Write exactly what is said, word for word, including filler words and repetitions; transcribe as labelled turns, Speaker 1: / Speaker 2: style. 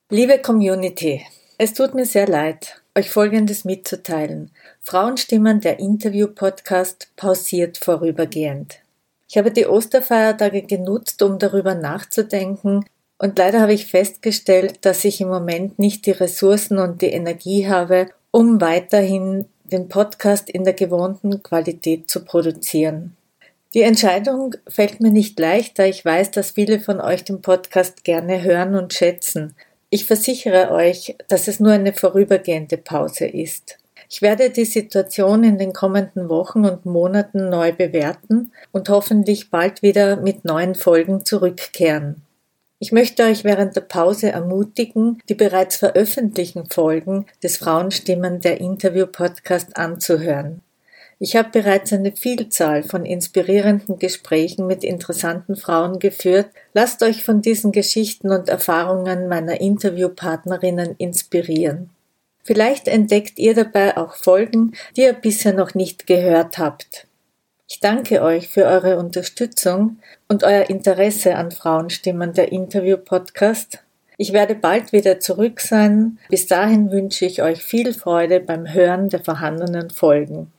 Speaker 1: Liebe Community, es tut mir sehr leid, euch Folgendes mitzuteilen. Frauenstimmen, der Interview-Podcast, pausiert vorübergehend. Ich habe die Osterfeiertage genutzt, um darüber nachzudenken, und leider habe ich festgestellt, dass ich im Moment nicht die Ressourcen und die Energie habe, um weiterhin den Podcast in der gewohnten Qualität zu produzieren. Die Entscheidung fällt mir nicht leicht, da ich weiß, dass viele von euch den Podcast gerne hören und schätzen. Ich versichere euch, dass es nur eine vorübergehende Pause ist. Ich werde die Situation in den kommenden Wochen und Monaten neu bewerten und hoffentlich bald wieder mit neuen Folgen zurückkehren. Ich möchte euch während der Pause ermutigen, die bereits veröffentlichten Folgen des Frauenstimmen der Interview-Podcast anzuhören. Ich habe bereits eine Vielzahl von inspirierenden Gesprächen mit interessanten Frauen geführt. Lasst euch von diesen Geschichten und Erfahrungen meiner Interviewpartnerinnen inspirieren. Vielleicht entdeckt ihr dabei auch Folgen, die ihr bisher noch nicht gehört habt. Ich danke euch für eure Unterstützung und euer Interesse an Frauenstimmen der Interview-Podcast. Ich werde bald wieder zurück sein. Bis dahin wünsche ich euch viel Freude beim Hören der vorhandenen Folgen.